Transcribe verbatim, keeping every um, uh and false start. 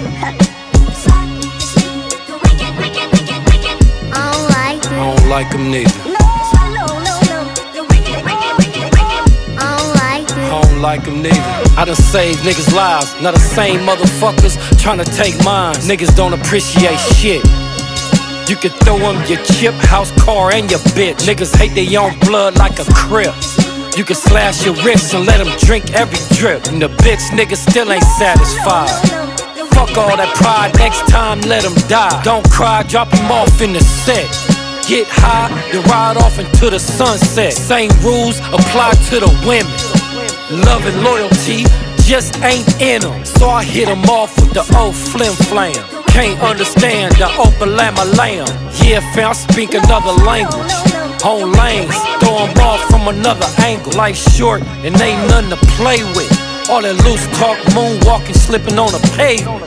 I don't like them neither. I don't like them neither. I done saved niggas' lives, not the same motherfuckers tryna take mine. Niggas don't appreciate shit. You can throw them your chip, house, car, and your bitch. Niggas hate their own blood like a crip. You can slash your wrists and let them drink every drip. And the bitch niggas still ain't satisfied. Fuck all that pride, next time let them die. Don't cry, drop them off in the set. Get high, you ride off into the sunset. Same rules apply to the women. Love and loyalty just ain't in them. So I hit them off with the old flim flam. Can't understand the open llama lamb. Yeah, fam, I speak another language. On lanes, throw them off from another angle. Life's short and ain't nothing to play with. All that loose talk, moonwalking, slipping on a pavement.